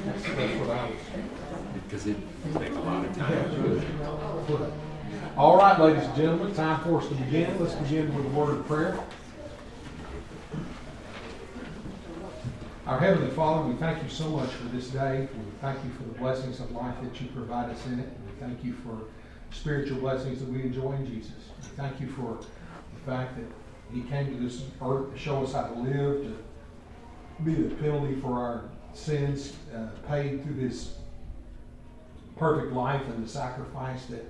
That's what I was. Because it takes a lot of time. All right, ladies and gentlemen, time for us to begin. Let's begin with a word of prayer. Our Heavenly Father, we thank you so much for this day. We thank you for the blessings of life that you provide us in it. We thank you for spiritual blessings that we enjoy in Jesus. We thank you for the fact that He came to this earth to show us how to live, to be the penalty for our sins, paid through this perfect life and the sacrifice that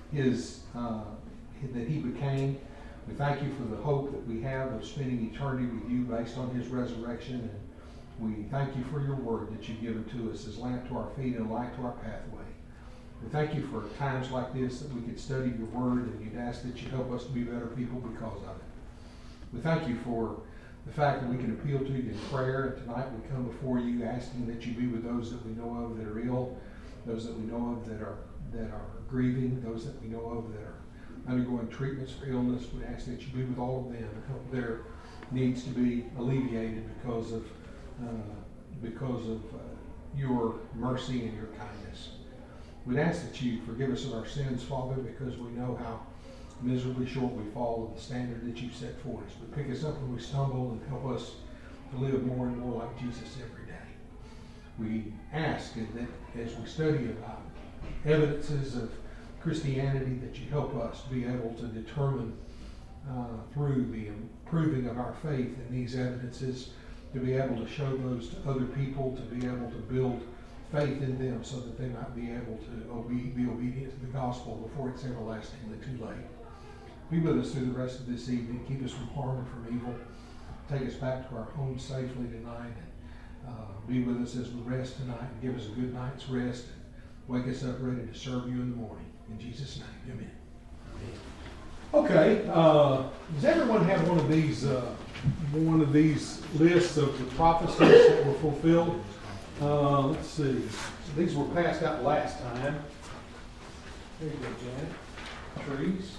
He became. We thank you for the hope that we have of spending eternity with you based on His resurrection. And we thank you for your word that you've given to us as lamp to our feet and a light to our pathway. We thank you for times like this that we could study your word, and you'd ask that you help us to be better people because of it. We thank you for the fact that we can appeal to you in prayer, and tonight we come before you asking that you be with those that we know of that are ill, those that we know of that are grieving, those that we know of that are undergoing treatments for illness. We ask that you be with all of them and help their needs to be alleviated because of your mercy and your kindness. We'd ask that you forgive us of our sins, Father, because we know how miserably short we fall of the standard that you've set for us. But pick us up when we stumble and help us to live more and more like Jesus every day. We ask that as we study about evidences of Christianity, that you help us be able to determine through the proving of our faith in these evidences, to be able to show those to other people, to be able to build faith in them so that they might be able to be obedient to the gospel before it's everlastingly too late. Be with us through the rest of this evening. Keep us from harm and from evil. Take us back to our home safely tonight. And be with us as we rest tonight and give us a good night's rest. And wake us up ready to serve you in the morning. In Jesus' name, amen. Okay, does everyone have one of these lists of the prophecies that were fulfilled? Let's see. These were passed out last time. There you go, Janet. Trees.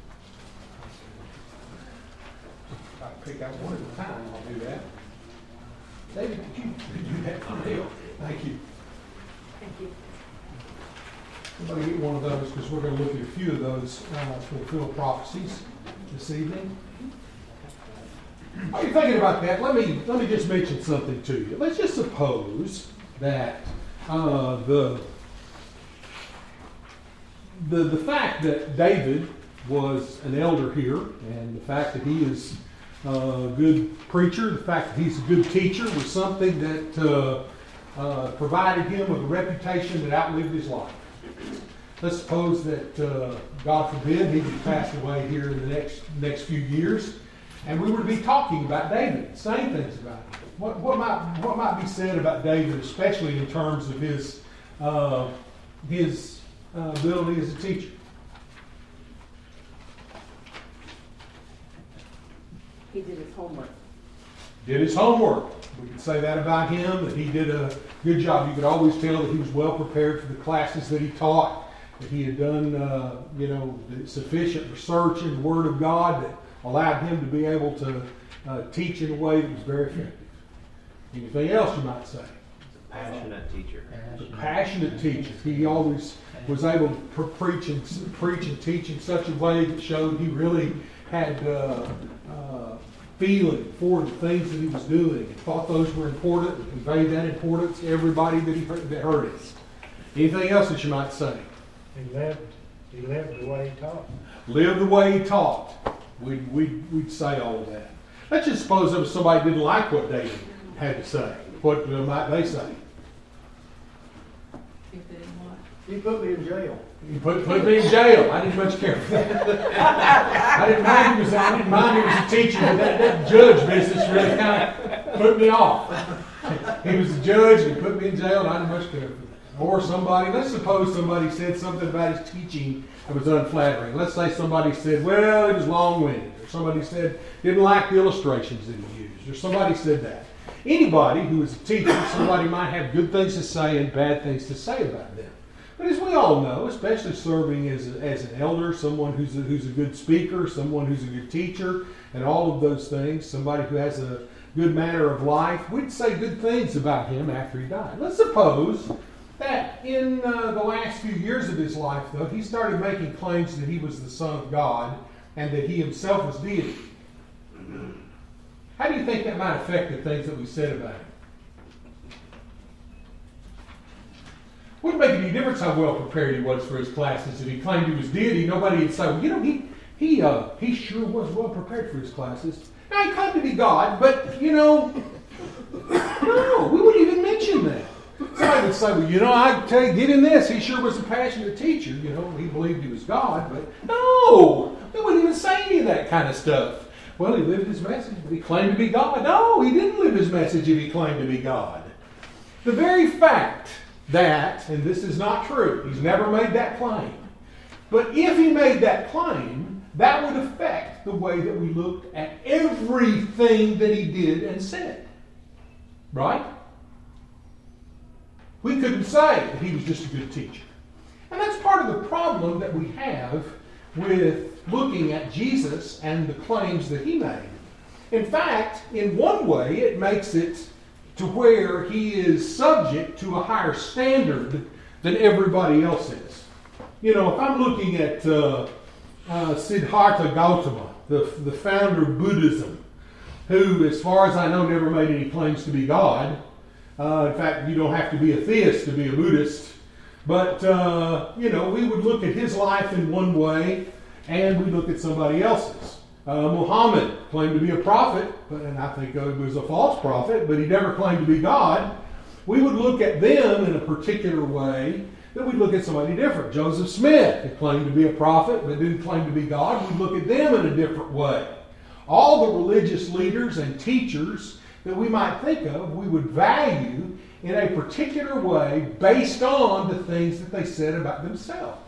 If I pick out one at a time, I'll do that. David, could you do that for me? Thank you. Thank you. Somebody get one of those, because we're going to look at a few of those fulfilled prophecies this evening. While you're thinking about that, let me just mention something to you. Let's just suppose that the fact that David was an elder here, and the fact that he is a good preacher, the fact that he's a good teacher, was something that provided him with a reputation that outlived his life. Let's suppose that, God forbid, he would pass away here in the next few years, and we were to be talking about David, saying things about him. What might be said about David, especially in terms of his ability as a teacher? He did his homework. Did his homework. We could say that about him, that he did a good job. You could always tell that he was well prepared for the classes that he taught, that he had done sufficient research in the Word of God that allowed him to be able to teach in a way that was very effective. Anything else you might say? He's a passionate teacher. A passionate teacher. He always was able to preach and teach in such a way that showed he really had feeling for the things that he was doing, and thought those were important, and conveyed that importance to everybody that heard it. Anything else that you might say? He lived the way he taught. Lived the way he taught. We'd say all of that. Let's just suppose there was somebody who didn't like what David had to say. What might they say? If they didn't want. He put me in jail. He put me in jail. I didn't much care for that. I didn't mind he was a teacher, but that judge business really kind of put me off. He was a judge and he put me in jail, and I didn't much care for that. Or let's suppose somebody said something about his teaching that was unflattering. Let's say somebody said, well, it was long-winded. Or somebody said, didn't like the illustrations that he used. Or somebody said that. Anybody who is a teacher, somebody might have good things to say and bad things to say about them. But as we all know, especially serving as an elder, someone who's a good speaker, someone who's a good teacher, and all of those things, somebody who has good manner of life, we'd say good things about him after he died. Let's suppose that in the last few years of his life, though, he started making claims that he was the Son of God and that he himself was deity. How do you think that might affect the things that we said about him? Wouldn't make any difference how well prepared he was for his classes. If he claimed he was deity, nobody would say, well, you know, he sure was well prepared for his classes. Now, he claimed to be God, but, you know, no, we wouldn't even mention that. Somebody would say, well, you know, I tell you, get in this. He sure was a passionate teacher. You know, he believed he was God, but no, we wouldn't even say any of that kind of stuff. Well, he lived his message, but he claimed to be God. No, he didn't live his message if he claimed to be God. The very fact that, and this is not true, he's never made that claim, but if he made that claim, that would affect the way that we looked at everything that he did and said. Right? We couldn't say that he was just a good teacher. And that's part of the problem that we have with looking at Jesus and the claims that he made. In fact, in one way, it makes it to where he is subject to a higher standard than everybody else is. You know, if I'm looking at Siddhartha Gautama, the founder of Buddhism, who, as far as I know, never made any claims to be God. In fact, you don't have to be a theist to be a Buddhist. But, you know, we would look at his life in one way, and we look at somebody else's. Muhammad claimed to be a prophet, and I think he was a false prophet, but he never claimed to be God. We would look at them in a particular way, then we'd look at somebody different. Joseph Smith, who claimed to be a prophet, but didn't claim to be God, we'd look at them in a different way. All the religious leaders and teachers that we might think of, we would value in a particular way based on the things that they said about themselves.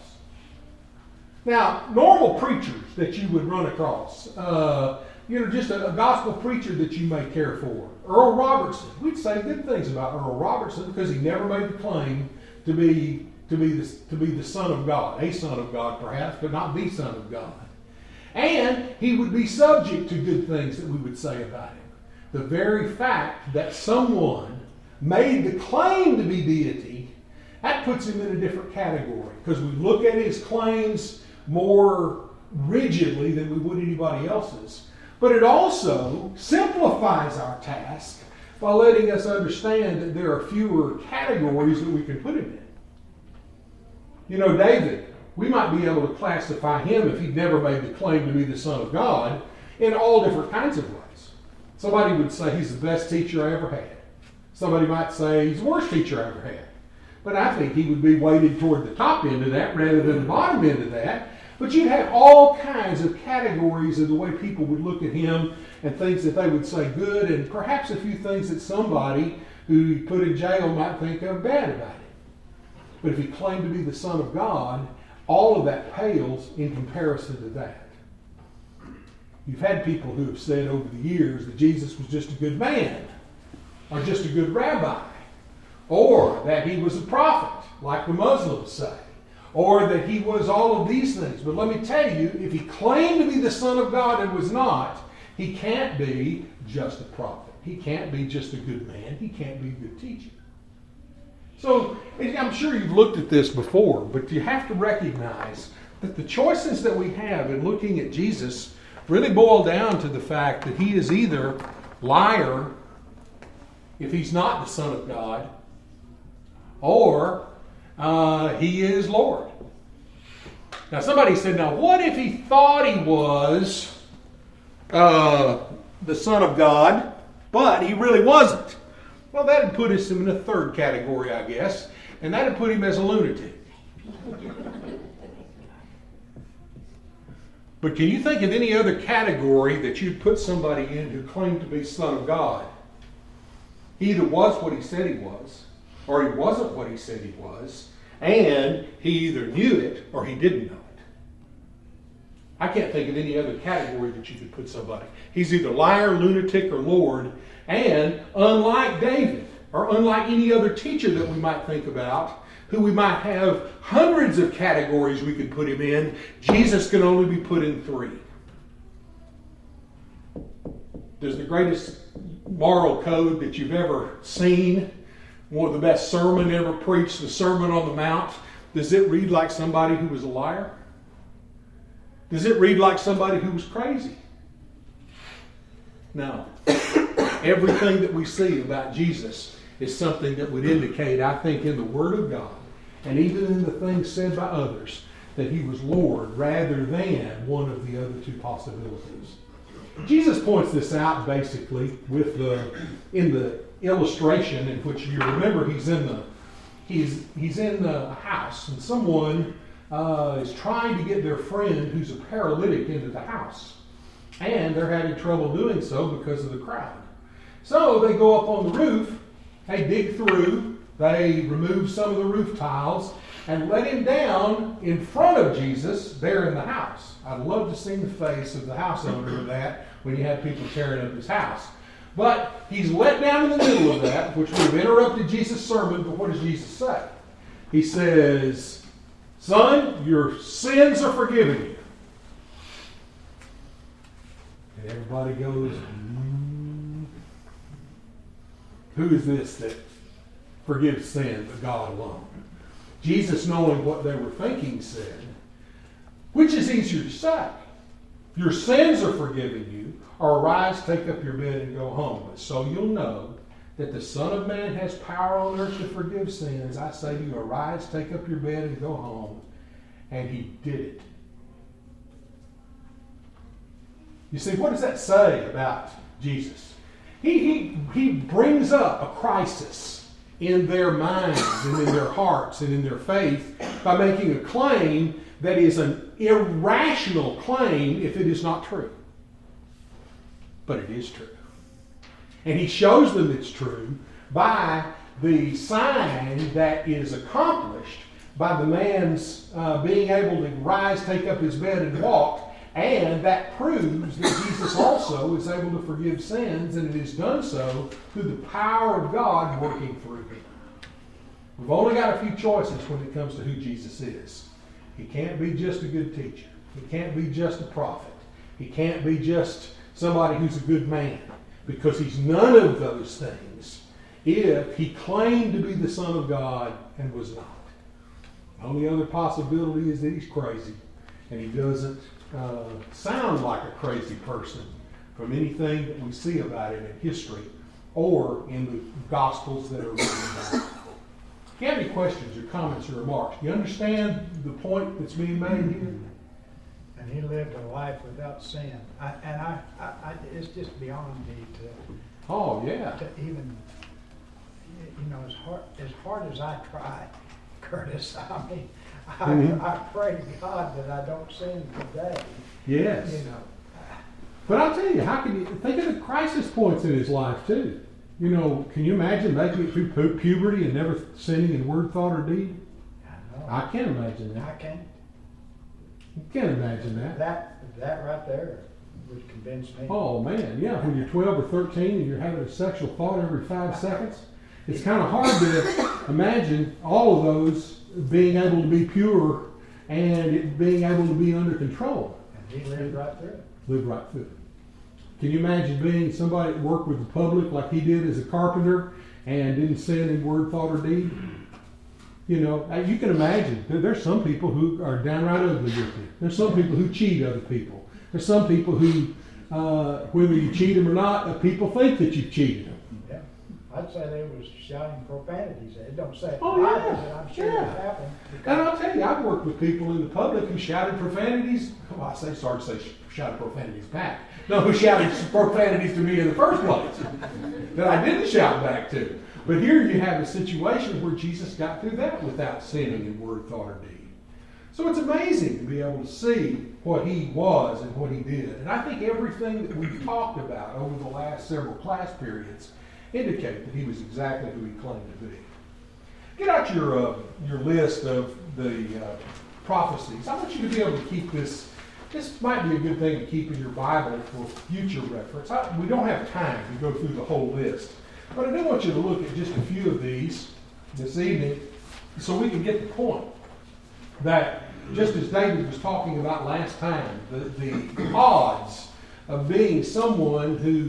Now, normal preachers that you would run across, you know, just a gospel preacher that you may care for, Earl Robertson, we'd say good things about Earl Robertson because he never made the claim to be the Son of God, a Son of God perhaps, but not the Son of God. And he would be subject to good things that we would say about him. The very fact that someone made the claim to be deity, that puts him in a different category because we look at his claims more rigidly than we would anybody else's. But it also simplifies our task by letting us understand that there are fewer categories that we can put him in. You know, David, we might be able to classify him, if he'd never made the claim to be the Son of God, in all different kinds of ways. Somebody would say he's the best teacher I ever had. Somebody might say he's the worst teacher I ever had. But I think he would be weighted toward the top end of that rather than the bottom end of that. But you'd have all kinds of categories of the way people would look at him and things that they would say good, and perhaps a few things that somebody who he put in jail might think of bad about him. But if he claimed to be the Son of God, all of that pales in comparison to that. You've had people who have said over the years that Jesus was just a good man, or just a good rabbi, or that he was a prophet, like the Muslims say, or that he was all of these things. But let me tell you, if he claimed to be the Son of God and was not, he can't be just a prophet. He can't be just a good man. He can't be a good teacher. So I'm sure you've looked at this before, but you have to recognize that the choices that we have in looking at Jesus really boil down to the fact that he is either liar if he's not the Son of God, or he is Lord. Now somebody said, now what if he thought he was the Son of God, but he really wasn't? Well, that would put us in a third category, I guess, and that would put him as a lunatic. But can you think of any other category that you'd put somebody in who claimed to be Son of God? He either was what he said he was, or he wasn't what he said he was, and he either knew it or he didn't know it. I can't think of any other category that you could put somebody. He's either liar, lunatic, or Lord, and unlike David, or unlike any other teacher that we might think about, who we might have hundreds of categories we could put him in, Jesus can only be put in 3. Does the greatest moral code that you've ever seen, one of the best sermon ever preached, the Sermon on the Mount, does it read like somebody who was a liar? Does it read like somebody who was crazy? No. Everything that we see about Jesus is something that would indicate, I think, in the Word of God, and even in the things said by others, that he was Lord rather than one of the other two possibilities. Jesus points this out basically in the illustration in which you remember he's in the house, and someone is trying to get their friend who's a paralytic into the house, and they're having trouble doing so because of the crowd. So they go up on the roof, they dig through, they remove some of the roof tiles, and let him down in front of Jesus there in the house. I'd love to see the face of the house owner of that when you have people tearing up his house. But he's let down in the middle of that, which would have interrupted Jesus' sermon, but what does Jesus say? He says, "Son, your sins are forgiven you." And everybody goes, Who is this that forgives sin but God alone? Jesus, knowing what they were thinking, said, which is easier to say? Your sins are forgiven you, or arise, take up your bed, and go home. But so you'll know that the Son of Man has power on earth to forgive sins. I say to you, arise, take up your bed, and go home. And he did it. You see, what does that say about Jesus? He brings up a crisis in their minds and in their hearts and in their faith by making a claim that is an irrational claim if it is not true. But it is true. And he shows them it's true by the sign that is accomplished by the man's being able to rise, take up his bed, and walk. And that proves that Jesus also is able to forgive sins, and it is done so through the power of God working through him. We've only got a few choices when it comes to who Jesus is. He can't be just a good teacher. He can't be just a prophet. He can't be just somebody who's a good man, because he's none of those things if he claimed to be the Son of God and was not. The only other possibility is that he's crazy, and he doesn't sound like a crazy person from anything that we see about him in history or in the Gospels that are written about him. If you have any questions or comments or remarks, do you understand the point that's being made here? And he lived a life without sin. It's just beyond me to even, as hard as I try, Curtis, I pray to God that I don't sin today. Yes. But I'll tell you, how can you think of the crisis points in his life too? Can you imagine making it through puberty and never sinning in word, thought, or deed? I can't imagine that. I can't. You can't imagine that. That right there would convince me. Oh man, yeah. When you're 12 or 13 and you're having a sexual thought every 5 seconds, it's kind of hard to imagine all of those being able to be pure and it being able to be under control. And he lived right through it. Lived right through it. Can you imagine being somebody that worked with the public like he did as a carpenter and didn't sin in word, thought, or deed? You can imagine. There's some people who are downright ugly with you. There's some people who cheat other people. There's some people who, whether you cheat them or not, people think that you've cheated them. Yeah. I'd say they was shouting profanities. It don't say it. Oh, yeah. But I'm sure it happened. And I'll tell you, I've worked with people in the public who shouted profanities. Well, sorry to say shouted profanities back. No, who shouted profanities to me in the first place that I didn't shout back to. But here you have a situation where Jesus got through that without sinning in word, thought, or deed. So it's amazing to be able to see what he was and what he did. And I think everything that we've talked about over the last several class periods indicate that he was exactly who he claimed to be. Get out your list of the prophecies. I want you to be able to keep this. This might be a good thing to keep in your Bible for future reference. We don't have time to go through the whole list. But I do want you to look at just a few of these this evening so we can get the point that just as David was talking about last time, the odds of being someone who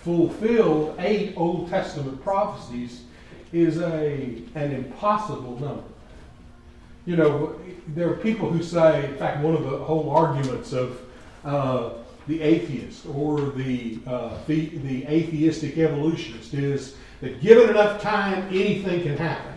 fulfill 8 Old Testament prophecies is an impossible number. You know, there are people who say, in fact, one of the whole arguments of the atheist or the atheistic evolutionist is that given enough time, anything can happen.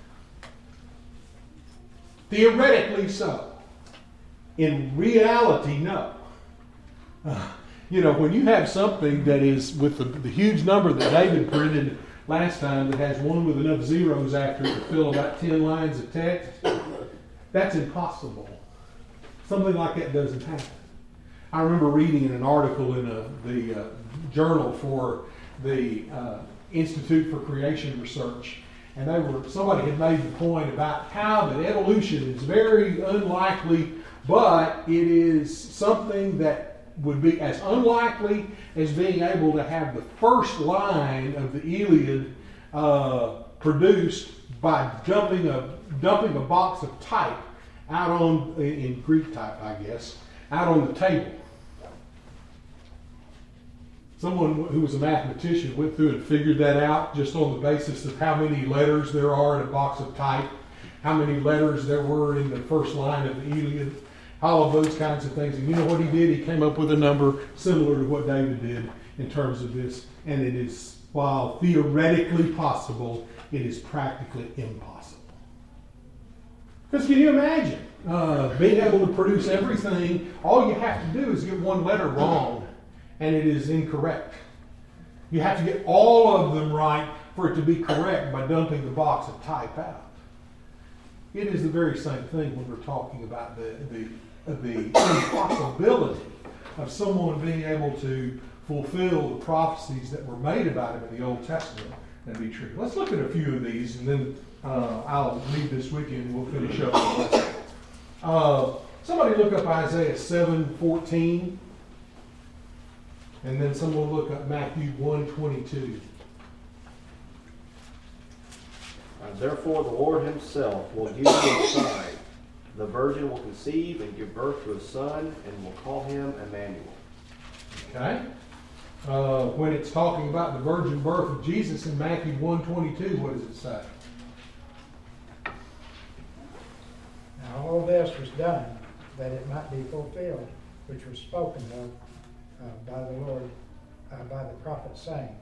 Theoretically so. In reality, no. You know, when you have something that is with the huge number that David printed last time that has one with enough zeros after it to fill about 10 lines of text, that's impossible. Something like that doesn't happen. I remember reading in an article in the journal for the Institute for Creation Research, and somebody had made the point about how that evolution is very unlikely, but it is something that would be as unlikely as being able to have the first line of the Iliad produced by dumping a box of type out on, in Greek type, I guess, out on the table. Someone who was a mathematician went through and figured that out just on the basis of how many letters there are in a box of type, how many letters there were in the first line of the Iliad, all of those kinds of things. And you know what he did? He came up with a number similar to what David did in terms of this. And it is, while theoretically possible, it is practically impossible. Because can you imagine being able to produce everything? All you have to do is get one letter wrong, and it is incorrect. You have to get all of them right for it to be correct by dumping the box of type out. It is the very same thing when we're talking about the impossibility of someone being able to fulfill the prophecies that were made about him in the Old Testament and be true. Let's look at a few of these, and then I'll leave this weekend and we'll finish up the lesson. Somebody look up Isaiah 7:14, and then someone look up Matthew 1:22. Therefore the Lord himself will give you a sign. The virgin will conceive and give birth to a son, and will call him Emmanuel. Okay. When it's talking about the virgin birth of Jesus in Matthew 1:22, what does it say? Now all this was done that it might be fulfilled, which was spoken of by the Lord, by the prophet, saying,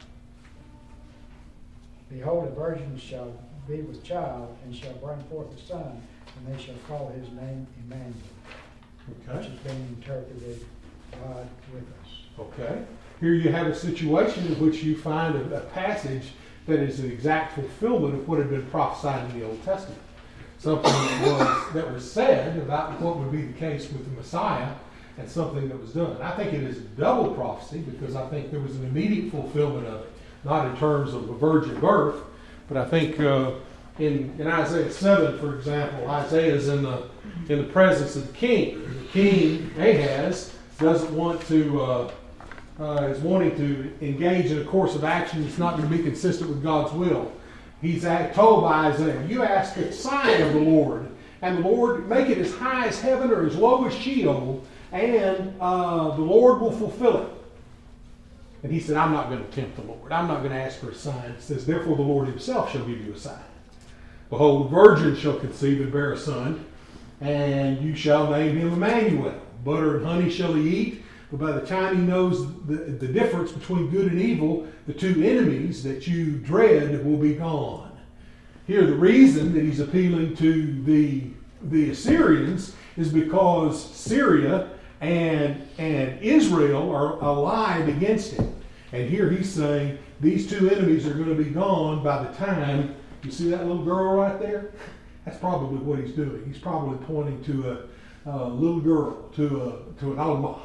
Behold, a virgin shall be with child, and shall bring forth a son, and they shall call his name Emmanuel, which is being interpreted, God with us. Okay. Here you have a situation in which you find a passage that is an exact fulfillment of what had been prophesied in the Old Testament. Something that was said about what would be the case with the Messiah, and something that was done. I think it is a double prophecy because I think there was an immediate fulfillment of it, not in terms of a virgin birth, but I think in Isaiah 7, for example, Isaiah is in the presence of the king. The king, Ahaz, doesn't want to, is wanting to engage in a course of action that's not going to be consistent with God's will. He's told by Isaiah, you ask a sign of the Lord, and the Lord make it as high as heaven or as low as Sheol, and the Lord will fulfill it. And he said, I'm not going to tempt the Lord. I'm not going to ask for a sign. It says, therefore the Lord himself shall give you a sign. Behold, the virgin shall conceive and bear a son, and you shall name him Emmanuel. Butter and honey shall he eat, but by the time he knows the difference between good and evil, the two enemies that you dread will be gone. Here, the reason that he's appealing to the Assyrians is because Syria and Israel are allied against him. And here he's saying these two enemies are going to be gone by the time, you see that little girl right there? That's probably what he's doing. He's probably pointing to a little girl, to an Alma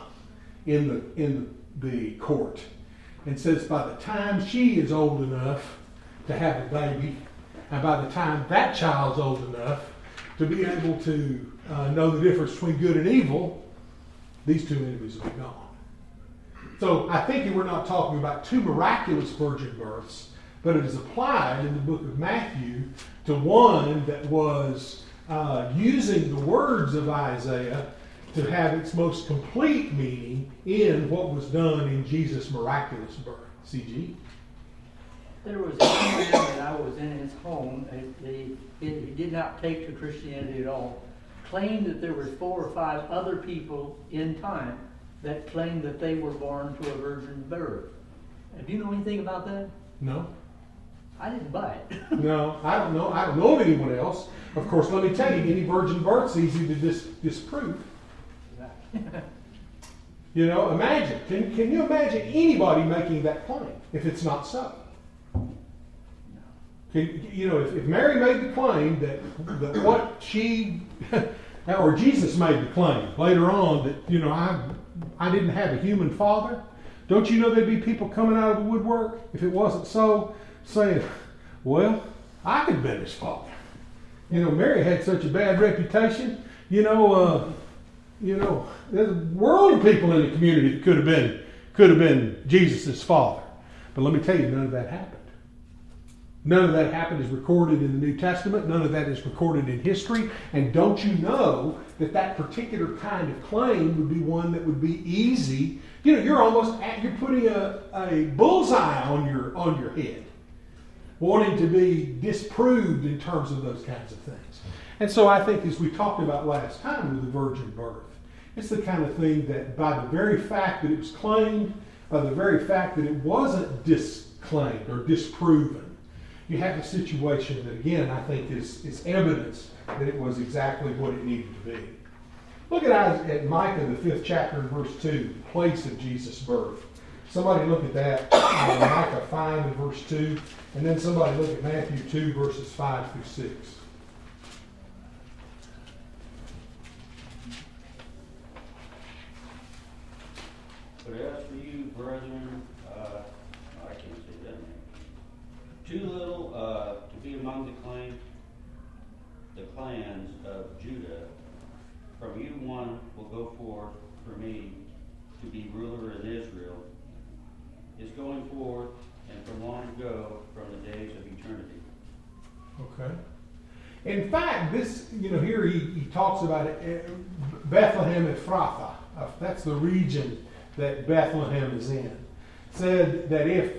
in the court. And says by the time she is old enough to have a baby, and by the time that child's old enough to be able to know the difference between good and evil, these two enemies will be gone. So I think we're not talking about two miraculous virgin births, but it is applied in the book of Matthew to one that was using the words of Isaiah to have its most complete meaning in what was done in Jesus' miraculous birth. CG. There was a young man that I was in his home, and he did not take to Christianity at all, claimed that there was 4 or 5 other people in time that claimed that they were born to a virgin birth. Do you know anything about that? No. I didn't buy it. No, I don't know. I don't know of anyone else. Of course, let me tell you, any virgin birth's easy to disprove. You know, imagine. Can you imagine anybody making that claim if it's not so? You know, if Mary made the claim that what she, or Jesus made the claim later on that, you know, I didn't have a human father, don't you know there'd be people coming out of the woodwork if it wasn't so, saying, well, I could have been his father. You know, Mary had such a bad reputation. You know, there's a world of people in the community that could have been Jesus' father. But let me tell you, none of that happened. None of that happened is recorded in the New Testament. None of that is recorded in history. And don't you know that particular kind of claim would be one that would be easy? You know, you're putting a bullseye on your head, wanting to be disproved in terms of those kinds of things. And so I think, as we talked about last time with the virgin birth, it's the kind of thing that by the very fact that it was claimed, by the very fact that it wasn't disclaimed or disproven, you have a situation that, again, I think is evidence that it was exactly what it needed to be. Look at Micah, the 5th chapter, verse 2, the place of Jesus' birth. Somebody look at that, Micah 5 and verse 2, and then somebody look at Matthew 2, verses 5 through 6. But as for you, brethren, I can't say that name. Too little to be among the clans of Judah. From you one will go forth for me to be ruler in Israel. Is going forth, and from long ago, from the days of eternity. Okay. In fact, this, you know, here he talks about it, Bethlehem Ephrathah. That's the region that Bethlehem is in. Said that if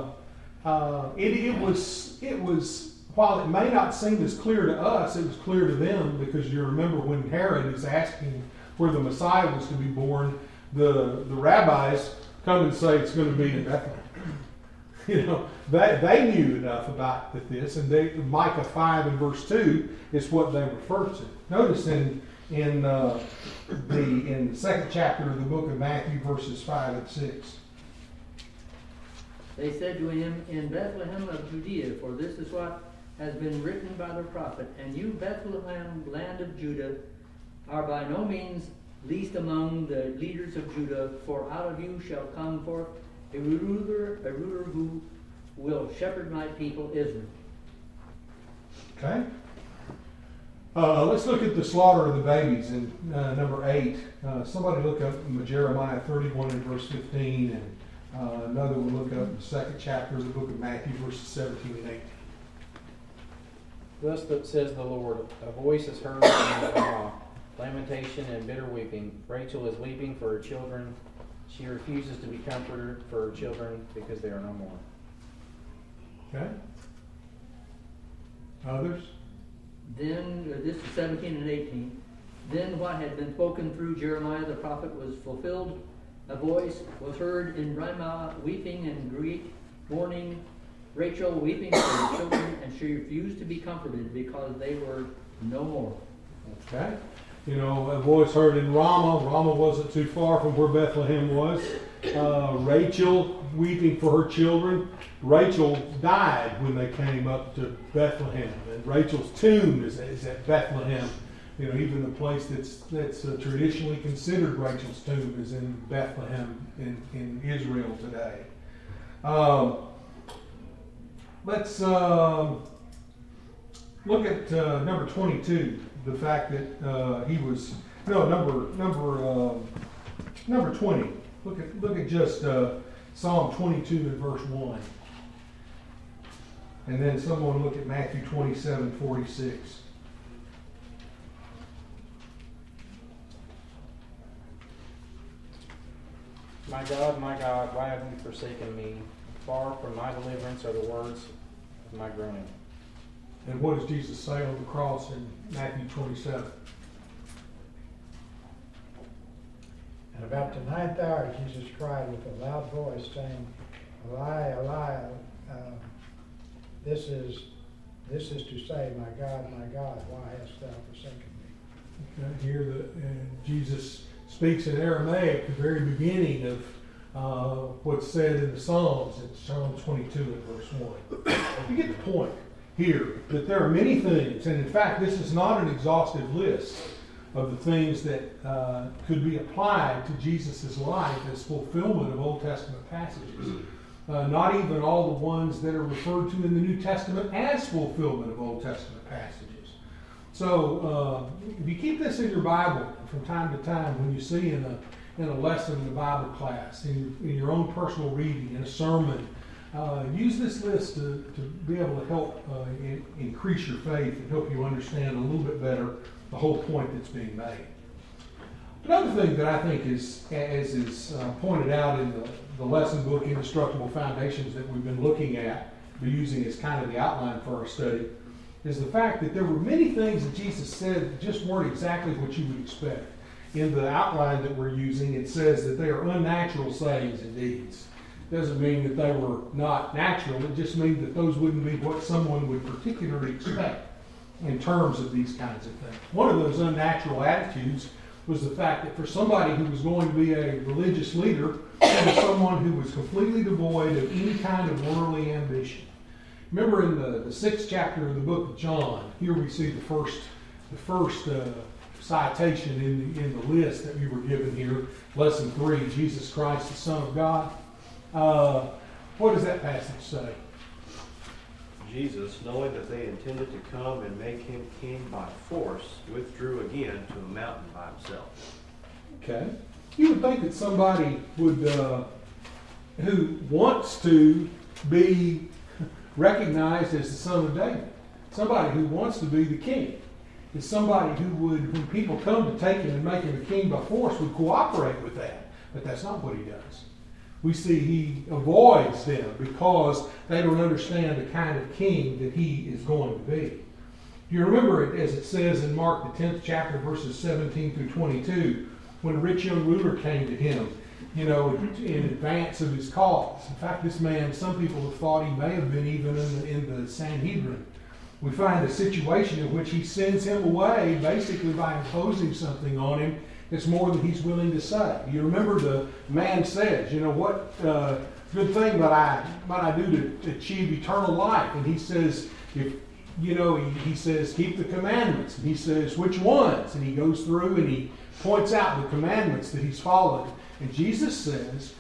it was while it may not seem as clear to us, it was clear to them, because you remember when Herod is asking where the Messiah was to be born, the rabbis come and say it's going to be in Bethlehem. You know, they knew enough about this, and Micah 5 and verse 2 is what they refer to. Notice in the 2nd chapter of the book of Matthew, verses 5 and 6. They said to him, in Bethlehem of Judea, for this is what has been written by the prophet, and you, Bethlehem, land of Judah, are by no means least among the leaders of Judah, for out of you shall come forth a ruler who will shepherd my people Israel. Okay. Let's look at the slaughter of the babies in number 8. Somebody look up Jeremiah 31 and verse 15, and another one look up the 2nd chapter of the book of Matthew, verses 17 and 18. Thus says the Lord, a voice is heard in Ramah, lamentation and bitter weeping. Rachel is weeping for her children. She refuses to be comforted for her children because they are no more. Okay. Others? Then, this is 17 and 18. Then what had been spoken through Jeremiah the prophet was fulfilled. A voice was heard in Ramah, weeping and grief, mourning, Rachel weeping for her children, and she refused to be comforted because they were no more. Okay. You know, a voice heard in Ramah. Ramah wasn't too far from where Bethlehem was. Rachel weeping for her children. Rachel died when they came up to Bethlehem, and Rachel's tomb is at Bethlehem. You know, even the place that's traditionally considered Rachel's tomb is in Bethlehem in Israel today. Let's look at number 22. The fact that he was number 20. Look at just Psalm 22 and verse 1, and then someone look at Matthew 27:46. My God, why have you forsaken me? Far from my deliverance are the words of my groaning. And what does Jesus say on the cross in Matthew 27? And about the ninth hour, Jesus cried with a loud voice, saying, Eli, Eli, this is to say, my God, why hast thou forsaken me? Okay, here Jesus speaks in Aramaic, the very beginning of what's said in the Psalms, in Psalm 22 and verse 1. You get the point here that there are many things, and in fact, this is not an exhaustive list of the things that could be applied to Jesus' life as fulfillment of Old Testament passages. Not even all the ones that are referred to in the New Testament as fulfillment of Old Testament passages. So if you keep this in your Bible from time to time, when you see in a lesson in a Bible class, in your own personal reading, in a sermon, use this list to be able to help increase your faith and help you understand a little bit better the whole point that's being made. Another thing that I think is, as is pointed out in the lesson book, Indestructible Foundations, that we've been looking at, we're using as kind of the outline for our study, is the fact that there were many things that Jesus said that just weren't exactly what you would expect. In the outline that we're using, it says that they are unnatural sayings and deeds. Doesn't mean that they were not natural. It just means that those wouldn't be what someone would particularly expect in terms of these kinds of things. One of those unnatural attitudes was the fact that for somebody who was going to be a religious leader, and someone who was completely devoid of any kind of worldly ambition. Remember in the 6th chapter of the book of John, here we see the first citation in the list that we were given here, lesson 3, Jesus Christ, the Son of God. What does that passage say? Jesus, knowing that they intended to come and make him king by force, withdrew again to a mountain by himself. Okay. You would think that somebody would, who wants to be recognized as the son of David, somebody who wants to be the king, is somebody who would, when people come to take him and make him a king by force, would cooperate with that. But that's not what he does. We see he avoids them because they don't understand the kind of king that he is going to be. Do you remember it as it says in Mark, the 10th chapter, verses 17 through 22, when a rich young ruler came to him, in advance of his cause. In fact, this man, some people have thought he may have been even in the Sanhedrin. We find a situation in which he sends him away basically by imposing something on him that's more than he's willing to say. You remember the man says, what good thing might I do to achieve eternal life? And he says, he says, keep the commandments. And he says, which ones? And he goes through and he points out the commandments that he's followed. And Jesus says,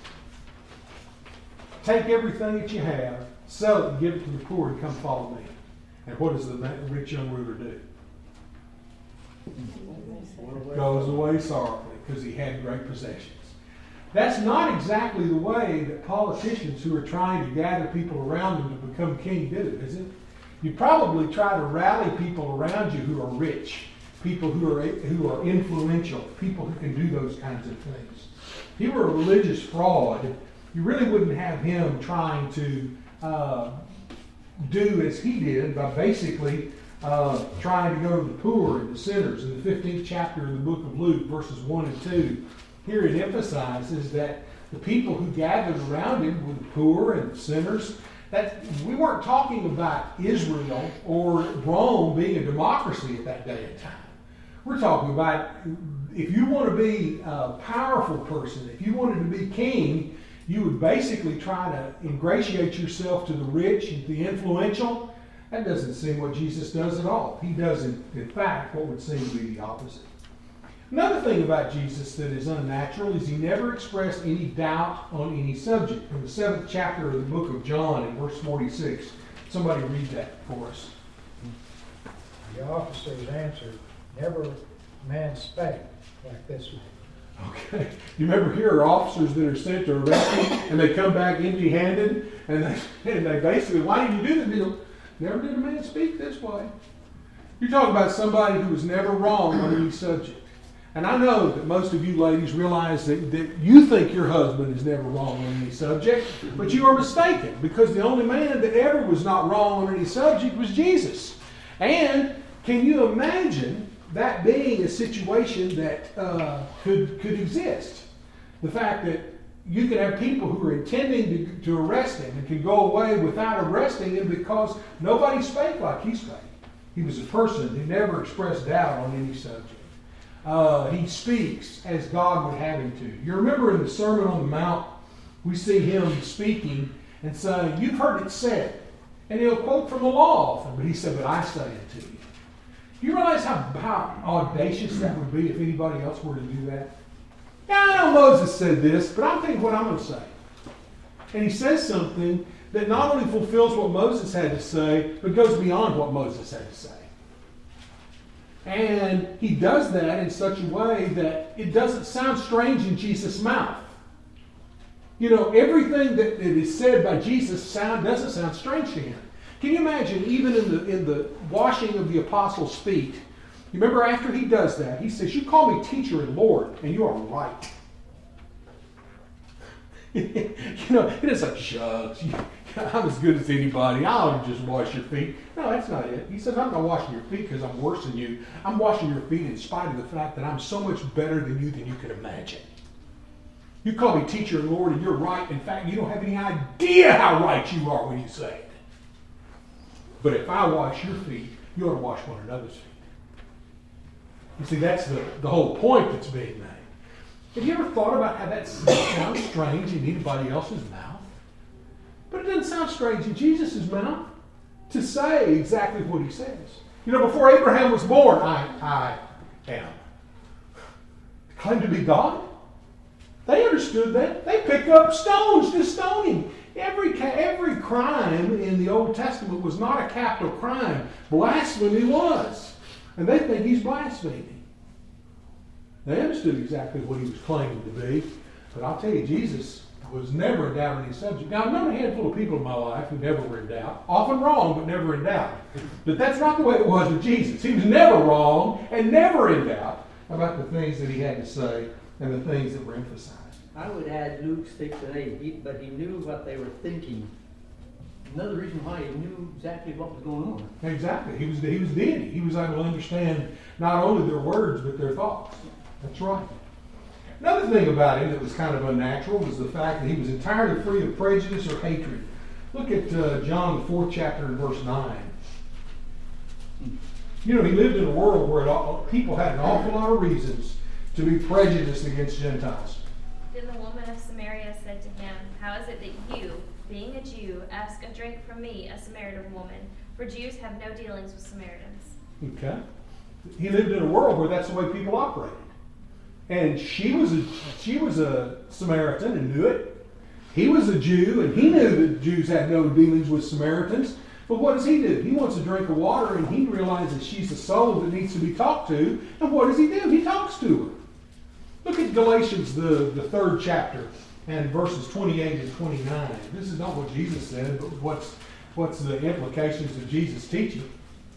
take everything that you have, sell it and give it to the poor and come follow me. And what does the rich young ruler do? Goes away sorrowfully because he had great possessions. That's not exactly the way that politicians who are trying to gather people around them to become king do, is it? You probably try to rally people around you who are rich, people who are influential, people who can do those kinds of things. If he were a religious fraud, you really wouldn't have him trying to do as he did by basically trying to go to the poor and the sinners. In the 15th chapter of the book of Luke, verses 1 and 2, here it emphasizes that the people who gathered around him were the poor and the sinners. That we weren't talking about Israel or Rome being a democracy at that day and time. We're talking about if you want to be a powerful person, if you wanted to be king, you would basically try to ingratiate yourself to the rich and the influential. That doesn't seem what Jesus does at all. He does, in fact, what would seem to be the opposite. Another thing about Jesus that is unnatural is he never expressed any doubt on any subject. From the 7th chapter of the book of John in verse 46, somebody read that for us. The officers answered, never man spake like this one. Okay. You remember here are officers that are sent to arrest him, and they come back empty-handed, and they basically, why did you do the deal? Never did a man speak this way. You're talking about somebody who was never wrong on any subject. And I know that most of you ladies realize that you think your husband is never wrong on any subject, but you are mistaken, because the only man that ever was not wrong on any subject was Jesus. And can you imagine that being a situation that could exist? The fact that you can have people who are intending to arrest him and can go away without arresting him because nobody spake like he spake. He was a person who never expressed doubt on any subject. He speaks as God would have him to. You remember in the Sermon on the Mount, we see him speaking and saying, "You've heard it said." And he'll quote from the law often, but he said, "But I say it to you." Do you realize how audacious that would be if anybody else were to do that? Yeah, I know Moses said this, but I'm thinking what I'm going to say. And he says something that not only fulfills what Moses had to say, but goes beyond what Moses had to say. And he does that in such a way that it doesn't sound strange in Jesus' mouth. You know, everything that is said by Jesus doesn't sound strange to him. Can you imagine, even in the washing of the apostles' feet, you remember after he does that, he says, "You call me teacher and Lord, and you are right." You know, it is like, "Shucks, I'm as good as anybody. I'll just wash your feet." No, that's not it. He says, "I'm not washing your feet because I'm worse than you. I'm washing your feet in spite of the fact that I'm so much better than you could imagine. You call me teacher and Lord, and you're right. In fact, you don't have any idea how right you are when you say it. But if I wash your feet, you ought to wash one another's feet." You see, that's the whole point that's being made. Have you ever thought about how that sounds strange in anybody else's mouth? But it doesn't sound strange in Jesus' mouth to say exactly what he says. You know, before Abraham was born, I am. Claimed to be God? They understood that. They picked up stones to stone him. Every crime in the Old Testament was not a capital crime. Blasphemy was. And they think he's blaspheming. They understood exactly what he was claiming to be. But I'll tell you, Jesus was never in doubt on any subject. Now, I've known a handful of people in my life who never were in doubt. Often wrong, but never in doubt. But that's not the way it was with Jesus. He was never wrong and never in doubt about the things that he had to say and the things that were emphasized. I would add Luke 6 and 8, but he knew what they were thinking. Another reason why he knew exactly what was going on. Exactly. He was deity. He was able to understand not only their words, but their thoughts. That's right. Another thing about him that was kind of unnatural was the fact that he was entirely free of prejudice or hatred. Look at John, the 4th chapter and verse 9. You know, he lived in a world where people had an awful lot of reasons to be prejudiced against Gentiles. Then the woman of Samaria said to him, "How is it that you, being a Jew, ask a drink from me, a Samaritan woman? For Jews have no dealings with Samaritans." Okay. He lived in a world where that's the way people operated. And she was a Samaritan and knew it. He was a Jew, and he knew that Jews had no dealings with Samaritans. But what does he do? He wants a drink of water, and he realizes she's a soul that needs to be talked to. And what does he do? He talks to her. Look at Galatians, the 3rd chapter, and verses 28 and 29. This is not what Jesus said, but what's the implications of Jesus' teaching.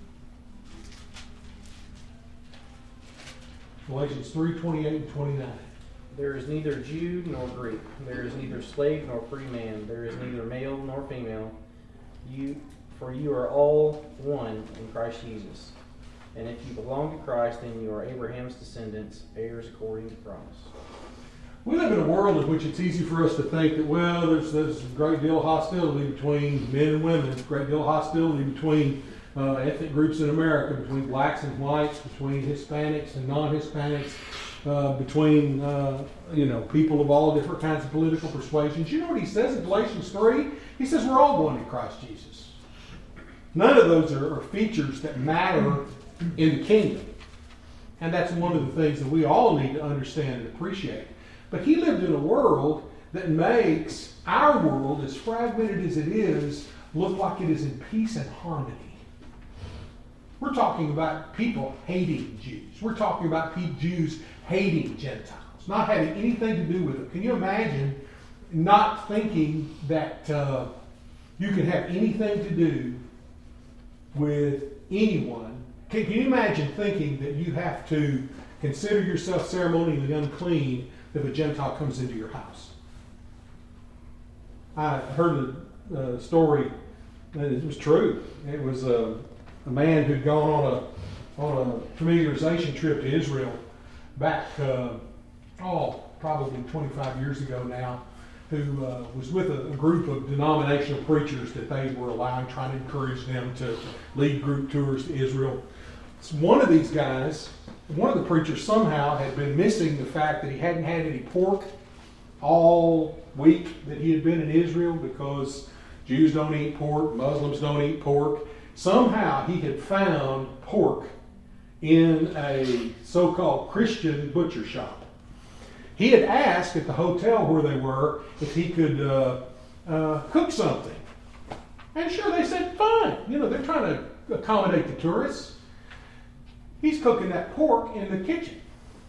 Galatians 3, 28 and 29. There is neither Jew nor Greek. There is neither slave nor free man. There is neither male nor female. For you are all one in Christ Jesus. And if you belong to Christ, then you are Abraham's descendants, heirs according to promise. We live in a world in which it's easy for us to think that, well, there's a great deal of hostility between men and women. There's a great deal of hostility between ethnic groups in America, between blacks and whites, between Hispanics and non-Hispanics, between people of all different kinds of political persuasions. You know what he says in Galatians 3? He says we're all one in Christ Jesus. None of those are features that matter in the kingdom. And that's one of the things that we all need to understand and appreciate. But he lived in a world that makes our world, as fragmented as it is, look like it is in peace and harmony. We're talking about people hating Jews. We're talking about Jews hating Gentiles, not having anything to do with it. Can you imagine not thinking that you can have anything to do with anyone Can you imagine thinking that you have to consider yourself ceremonially unclean if a Gentile comes into your house? I heard a story, and it was true. It was a man who'd gone on a familiarization trip to Israel back, probably 25 years ago now, who was with a group of denominational preachers that they were allowing, trying to encourage them to lead group tours to Israel. So one of these guys, one of the preachers somehow had been missing the fact that he hadn't had any pork all week that he had been in Israel, because Jews don't eat pork, Muslims don't eat pork. Somehow he had found pork in a so-called Christian butcher shop. He had asked at the hotel where they were if he could cook something. And sure, they said, fine. You know, they're trying to accommodate the tourists. He's cooking that pork in the kitchen.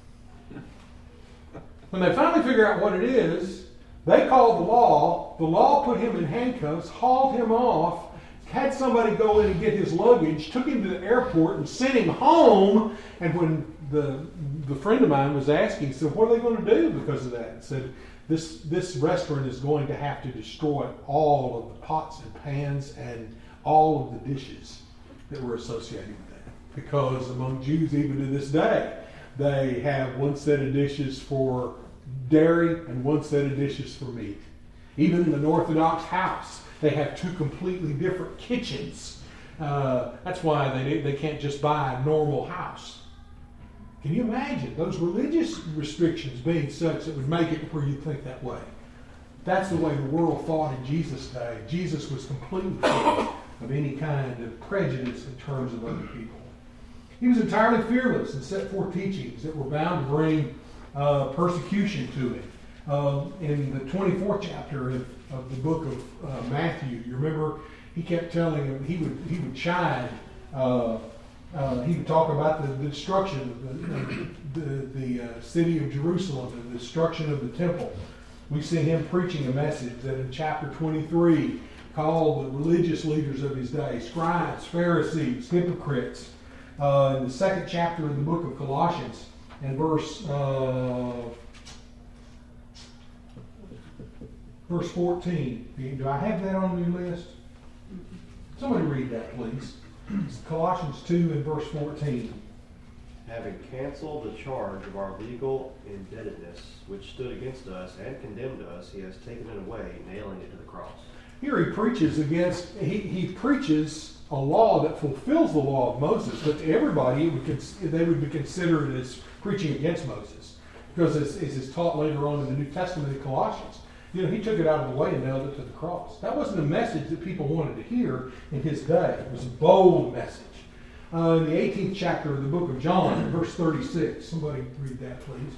When they finally figure out what it is, they called the law. The law put him in handcuffs, hauled him off, had somebody go in and get his luggage, took him to the airport and sent him home. And when the friend of mine was asking, so what are they going to do because of that? He said, this restaurant is going to have to destroy all of the pots and pans and all of the dishes that were associated with that. Because among Jews, even to this day, they have one set of dishes for dairy and one set of dishes for meat. Even in an Orthodox house, they have two completely different kitchens. That's why they can't just buy a normal house. Can you imagine those religious restrictions being such that would make it where you think that way? That's the way the world thought in Jesus' day. Jesus was completely free of any kind of prejudice in terms of other people. He was entirely fearless and set forth teachings that were bound to bring persecution to him. In the 24th chapter of the book of Matthew, you remember he kept telling him he would chide. He would talk about the destruction of the city of Jerusalem and the destruction of the temple. We see him preaching a message that in chapter 23 called the religious leaders of his day, scribes, Pharisees, hypocrites. In the second chapter of the book of Colossians, and verse 14. Do I have that on your list? Somebody read that, please. It's Colossians 2 and verse 14. Having canceled the charge of our legal indebtedness, which stood against us and condemned us, he has taken it away, nailing it to the cross. Here he preaches against, he preaches a law that fulfills the law of Moses, but to everybody they would be considered as preaching against Moses, because as is taught later on in the New Testament in Colossians, you know, he took it out of the way and nailed it to the cross. That wasn't a message that people wanted to hear in his day. It was a bold message. In the 18th chapter of the book of John, verse 36, somebody read that, please.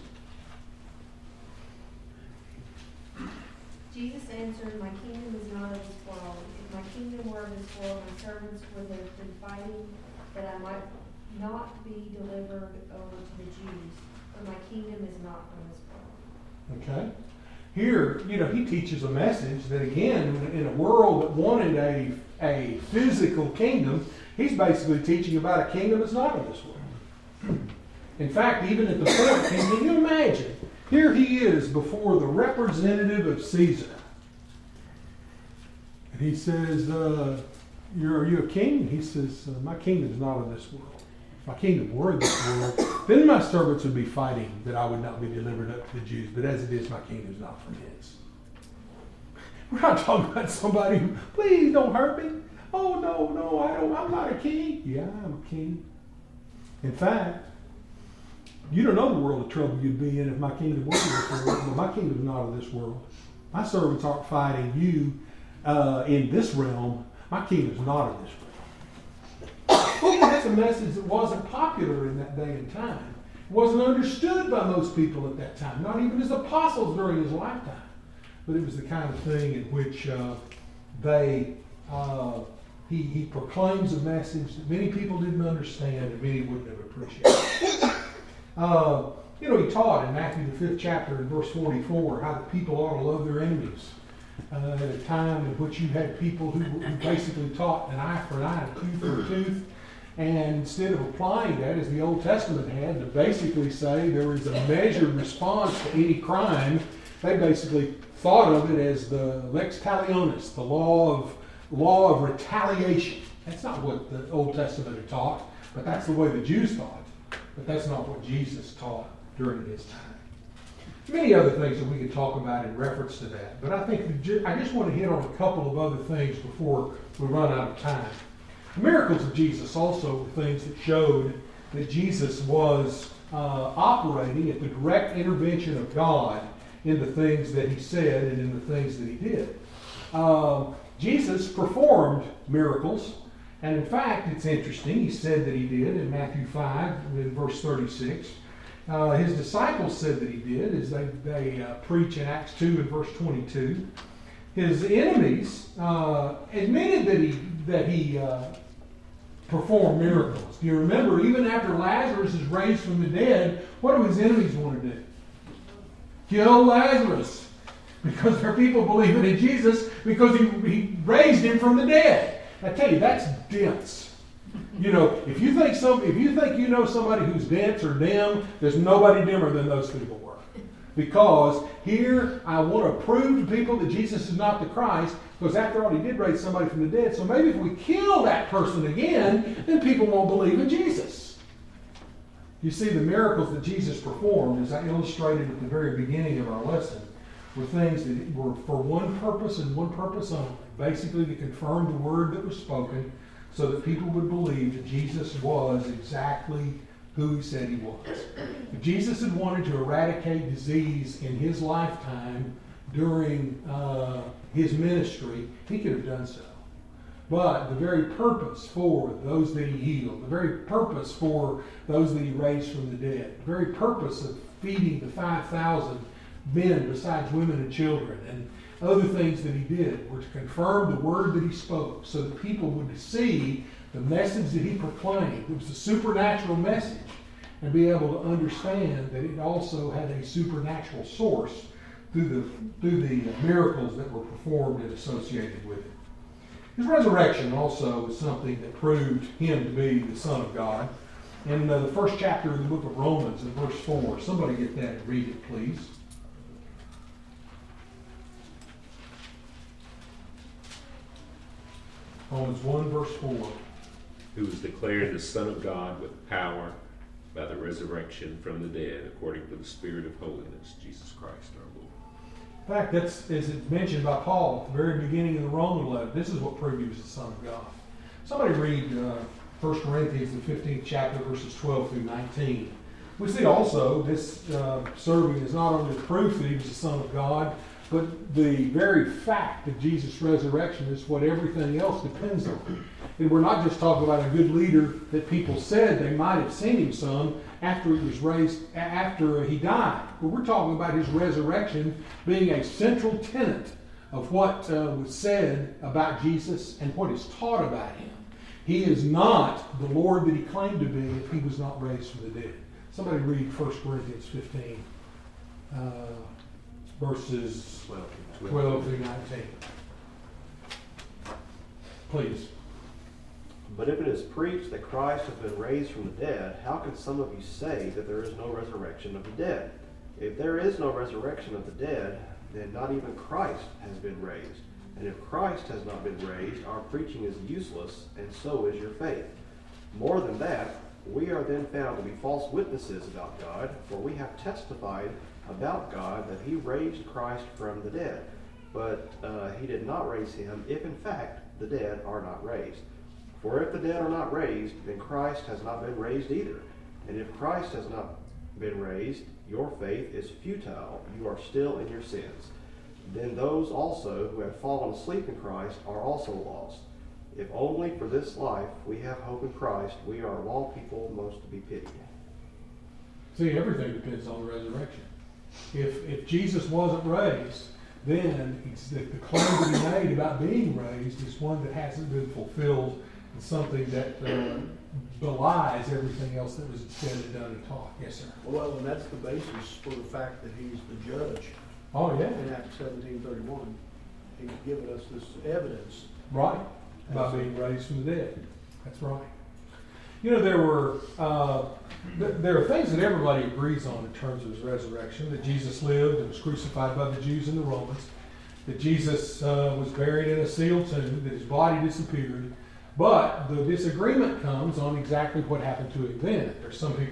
Jesus answered, my kingdom is not of this world. If my kingdom were of this world, my servants would have been fighting that I might not be delivered over to the Jews. But my kingdom is not from this world. Okay. Here, you know, he teaches a message that, again, in a world that wanted a physical kingdom, he's basically teaching about a kingdom that's not of this world. In fact, even at the point, can you imagine? Here he is before the representative of Caesar. And he says, are you a king? He says, my kingdom is not of this world. If my kingdom were of this world, then my servants would be fighting that I would not be delivered up to the Jews. But as it is, my kingdom is not from his. We're not talking about somebody who, please don't hurt me. Oh, no, I'm not a king. Yeah, I'm a king. In fact, you don't know the world of trouble you'd be in if my kingdom were of this world, but my kingdom is not of this world. My servants aren't fighting you in this realm. My kingdom is not of this realm. That's a message that wasn't popular in that day and time. It wasn't understood by most people at that time, not even his apostles during his lifetime. But it was the kind of thing in which he proclaims a message that many people didn't understand and many wouldn't have appreciated. He taught in Matthew the 5th chapter in verse 44 how the people ought to love their enemies. At a time in which you had people who basically taught an eye for an eye, a tooth for a tooth. And instead of applying that as the Old Testament had to basically say there is a measured response to any crime, they basically thought of it as the lex talionis, the law of retaliation. That's not what the Old Testament had taught, but that's the way the Jews thought. But that's not what Jesus taught during his time. Many other things that we could talk about in reference to that, but I just want to hit on a couple of other things before we run out of time. The miracles of Jesus also were things that showed that Jesus was operating at the direct intervention of God in the things that he said and in the things that he did. Jesus performed miracles, and in fact, it's interesting, he said that he did in Matthew 5, in verse 36. His disciples said that he did, as they preach in Acts 2 and verse 22. His enemies admitted that he performed miracles. Do you remember, even after Lazarus is raised from the dead, what do his enemies want to do? Kill Lazarus. Because their people believing in Jesus because he raised him from the dead. I tell you, that's dense. You know, if you think you know somebody who's dense or dim, there's nobody dimmer than those people were. Because here I want to prove to people that Jesus is not the Christ, because after all, he did raise somebody from the dead. So maybe if we kill that person again, then people won't believe in Jesus. You see, the miracles that Jesus performed, as I illustrated at the very beginning of our lesson, were things that were for one purpose and one purpose only. Basically to confirm the word that was spoken so that people would believe that Jesus was exactly who he said he was. If Jesus had wanted to eradicate disease in his lifetime during his ministry, he could have done so. But the very purpose for those that he healed, the very purpose for those that he raised from the dead, the very purpose of feeding the 5,000 men besides women and children, and other things that he did were to confirm the word that he spoke so that people would see the message that he proclaimed. It was a supernatural message, and be able to understand that it also had a supernatural source through the miracles that were performed and associated with it. His resurrection also is something that proved him to be the Son of God. In the first chapter of the book of Romans, in verse 4, somebody get that and read it, please. Romans 1, verse 4. Who was declared the Son of God with power by the resurrection from the dead, according to the Spirit of holiness, Jesus Christ our Lord. In fact, that's as it's mentioned by Paul at the very beginning of the Roman letter. This is what proved he was the Son of God. Somebody read 1 Corinthians, the 15th chapter, verses 12 through 19. We see also this serving is not only proof that he was the Son of God, but the very fact of Jesus' resurrection is what everything else depends on. And we're not just talking about a good leader that people said they might have seen him some after he was raised, after he died. But we're talking about his resurrection being a central tenet of what was said about Jesus and what is taught about him. He is not the Lord that he claimed to be if he was not raised from the dead. Somebody read 1 Corinthians 15. Verses 12 through 19. Please. But if it is preached that Christ has been raised from the dead, how can some of you say that there is no resurrection of the dead? If there is no resurrection of the dead, then not even Christ has been raised. And if Christ has not been raised, our preaching is useless, and so is your faith. More than that, we are then found to be false witnesses about God, for we have testified about God that he raised Christ from the dead. But he did not raise him if in fact the dead are not raised. For if the dead are not raised, then Christ has not been raised either. And if Christ has not been raised, your faith is futile. You are still in your sins. Then those also who have fallen asleep in Christ are also lost. If only for this life we have hope in Christ, we are of all people most to be pitied. See, everything depends on the resurrection. If Jesus wasn't raised, then the claim that he made about being raised is one that hasn't been fulfilled and something that belies everything else that was said and done and taught. Yes, sir. Well, and that's the basis for the fact that he's the judge. Oh, yeah. In Acts 17:31. He's given us this evidence. Right. By being raised from the dead. That's right. You know, there are things that everybody agrees on in terms of his resurrection, that Jesus lived and was crucified by the Jews and the Romans, that Jesus was buried in a sealed tomb, that his body disappeared. But the disagreement comes on exactly what happened to him then. There's some people